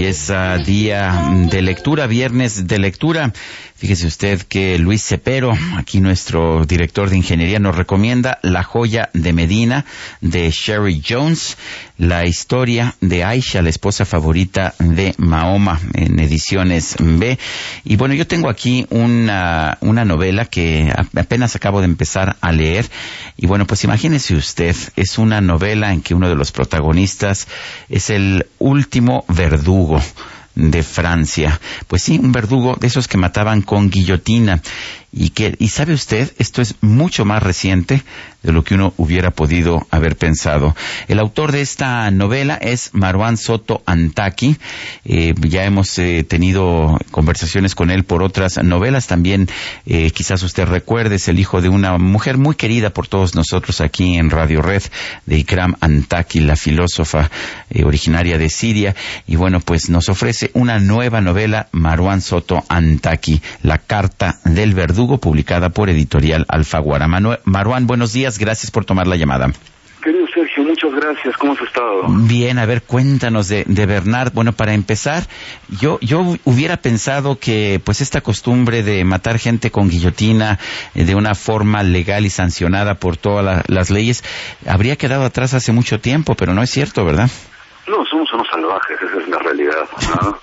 Hoy es día de lectura, viernes de lectura. Fíjese usted que Luis Cepero, aquí nuestro director de ingeniería, nos recomienda La joya de Medina, de Sherry Jones, la historia de Aisha, la esposa favorita de Mahoma, en ediciones B. Y bueno, yo tengo aquí una novela que apenas acabo de empezar a leer. Y bueno, pues imagínese usted, es una novela en que uno de los protagonistas es el último verdugo de Francia. Pues sí, un verdugo de esos que mataban con guillotina. Y sabe usted, esto es mucho más reciente de lo que uno hubiera podido haber pensado. El autor de esta novela es Marwan Soto Antaki. Ya hemos tenido conversaciones con él por otras novelas. También, quizás usted recuerde, es el hijo de una mujer muy querida por todos nosotros aquí en Radio Red, de Ikram Antaki, la filósofa originaria de Siria. Y bueno, pues nos ofrece una nueva novela, Marwan Soto Antaki, La carta del verdugo, publicada por Editorial Alfaguara. Marwan, buenos días, gracias por tomar la llamada. Querido Sergio, muchas gracias, ¿cómo has estado? Bien, a ver, cuéntanos de Bernard. Bueno, para empezar, yo hubiera pensado que pues esta costumbre de matar gente con guillotina de una forma legal y sancionada por todas las leyes habría quedado atrás hace mucho tiempo, pero no es cierto, ¿verdad? No, somos unos salvajes, esa es la realidad, ¿no?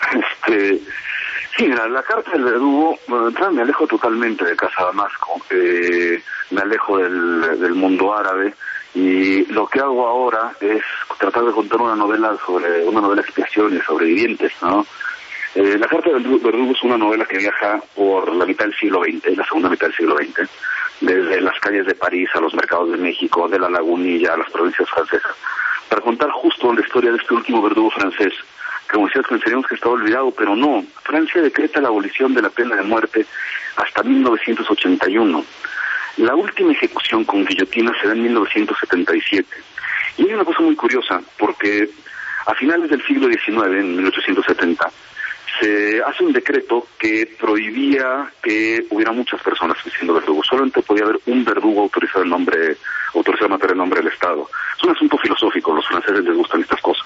Sí, mira, la carta del verdugo, bueno, me alejo totalmente de Casa Damasco, me alejo del mundo árabe, y lo que hago ahora es tratar de contar una novela expiación y sobrevivientes, ¿no? La carta del verdugo es una novela que viaja por la mitad del siglo XX, la segunda mitad del siglo XX, desde las calles de París a los mercados de México, de la Lagunilla a las provincias francesas, para contar justo la historia de este último verdugo francés, que como decías, pensaríamos que estaba olvidado, pero no. Francia decreta la abolición de la pena de muerte hasta 1981. La última ejecución con guillotina se da en 1977. Y hay una cosa muy curiosa, porque a finales del siglo XIX, en 1870, se hace un decreto que prohibía que hubiera muchas personas siendo verdugos. Solamente podía haber un verdugo autorizado a matar en nombre del Estado. Es un asunto filosófico, a los franceses les gustan estas cosas.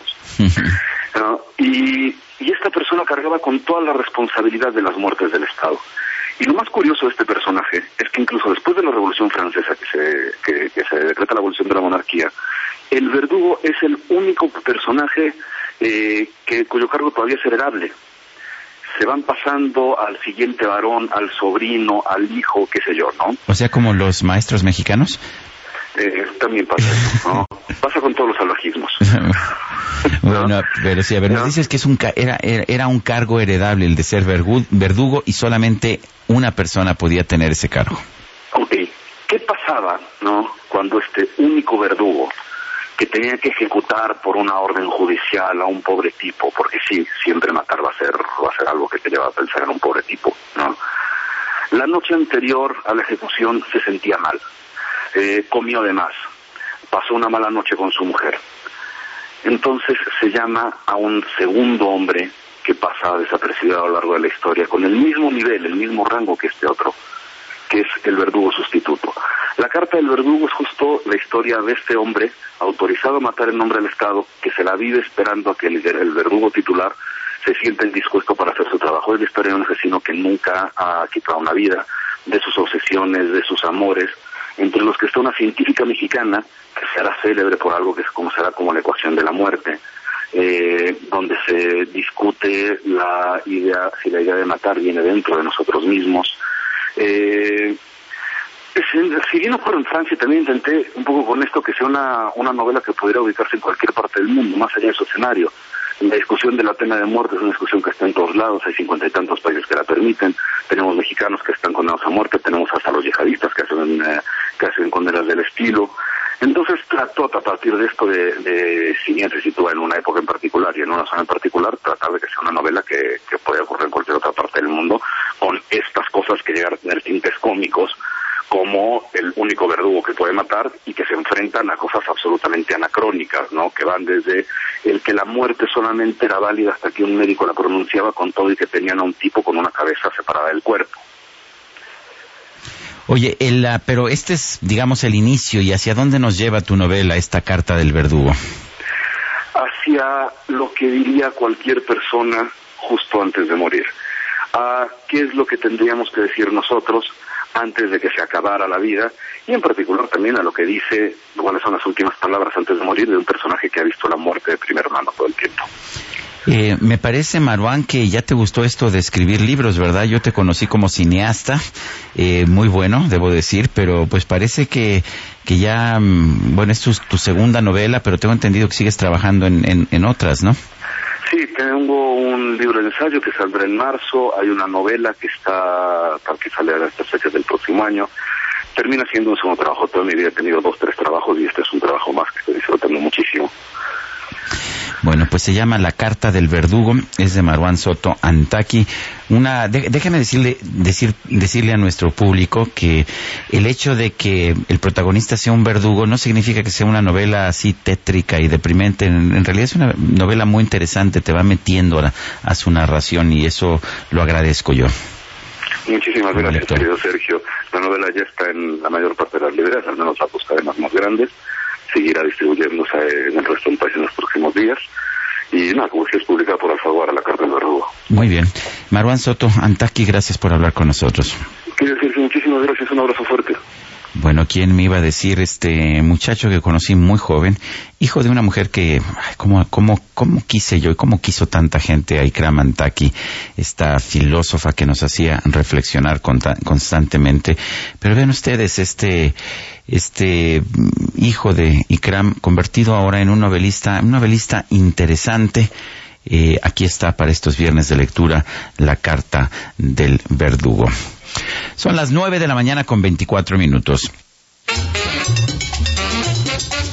Y esta persona cargaba con toda la responsabilidad de las muertes del Estado. Y lo más curioso de este personaje es que incluso después de la Revolución Francesa, que se decreta la abolición de la monarquía, el verdugo es el único personaje cuyo cargo todavía es heredable. Se van pasando al siguiente varón, al sobrino, al hijo, qué sé yo, ¿no? O sea, como los maestros mexicanos. También pasa eso, ¿no? Pasa con todos los salvajismos. Bueno, pero sí, a ver, nos dices que era un cargo heredable el de ser verdugo y solamente una persona podía tener ese cargo. Ok, ¿qué pasaba, no, cuando este único verdugo que tenía que ejecutar por una orden judicial a un pobre tipo, porque sí, siempre matar va a ser algo que te lleva a pensar en un pobre tipo, ¿no? La noche anterior a la ejecución se sentía mal, comió de más, pasó una mala noche con su mujer. Entonces se llama a un segundo hombre que pasa desapercibido a lo largo de la historia, con el mismo nivel, el mismo rango que este otro, que es el verdugo sustituto. La carta del verdugo es justo la historia de este hombre autorizado a matar en nombre del Estado, que se la vive esperando a que el verdugo titular se sienta indispuesto para hacer su trabajo. Es la historia de un asesino que nunca ha quitado una vida, de sus obsesiones, de sus amores, entre los que está una científica mexicana que se hará célebre por algo que se conocerá como la ecuación de la muerte, donde se discute la idea, si la idea de matar viene dentro de nosotros mismos. Si bien ocurre en Francia, también intenté un poco con esto que sea una novela que pudiera ubicarse en cualquier parte del mundo, más allá de su escenario. La discusión de la pena de muerte es una discusión que está en todos lados, hay 50 y tantos países que la permiten, tenemos mexicanos que están condenados a muerte, tenemos hasta los yihadistas que hacen condenas del estilo. Entonces trató a partir de esto si bien se sitúa en una época en particular y en una zona en particular, tratar de que sea una novela que puede ocurrir en cualquier otra parte del mundo, con estas cosas que llegan a tener tintes cómicos, como el único verdugo que puede matar y que se enfrentan a cosas absolutamente anacrónicas, ¿no? Que van desde el que la muerte solamente era válida hasta que un médico la pronunciaba, con todo y que tenían a un tipo con una cabeza separada del cuerpo. Oye, pero este es, digamos, el inicio, ¿y hacia dónde nos lleva tu novela, esta carta del verdugo? hacia lo que diría cualquier persona justo antes de morir. A qué es lo que tendríamos que decir nosotros antes de que se acabara la vida, y en particular también a lo que dice, cuáles son las últimas palabras antes de morir de un personaje que ha visto la muerte de primera mano todo el tiempo. Me parece, Marwan, que ya te gustó esto de escribir libros, ¿verdad? Yo te conocí como cineasta, muy bueno, debo decir, pero pues parece que ya, bueno, es tu segunda novela, pero tengo entendido que sigues trabajando en otras, ¿no? Sí, tengo un libro de ensayo que saldrá en marzo, hay una novela que sale a estas fechas del próximo año. Termina siendo un segundo trabajo. Toda mi vida he tenido 2, 3 trabajos y este es un trabajo más que estoy disfrutando muchísimo. Bueno, pues se llama La Carta del Verdugo, es de Marwan Soto Antaki. Déjame decirle a nuestro público que el hecho de que el protagonista sea un verdugo no significa que sea una novela así tétrica y deprimente. En realidad es una novela muy interesante, te va metiendo a su narración y eso lo agradezco yo. Muchísimas gracias, querido Sergio. La novela ya está en la mayor parte de las librerías, al menos las dos cadenas más grandes. Seguirá distribuyéndose en el resto del país en los próximos días. Y nada, como si es publicada por Alfaguara, La Carta del Verdugo. Muy bien. Marwan Soto Antaki, gracias por hablar con nosotros. Querido Sergio, muchísimas gracias, un abrazo fuerte. Bueno, ¿quién me iba a decir? Este muchacho que conocí muy joven, hijo de una mujer que, ¿cómo quise yo y cómo quiso tanta gente a Ikram Antaki, esta filósofa que nos hacía reflexionar constantemente? Pero vean ustedes, este hijo de Ikram convertido ahora en un novelista interesante. Aquí está para estos viernes de lectura La Carta del Verdugo. Son las 9 de la mañana con 24 minutos.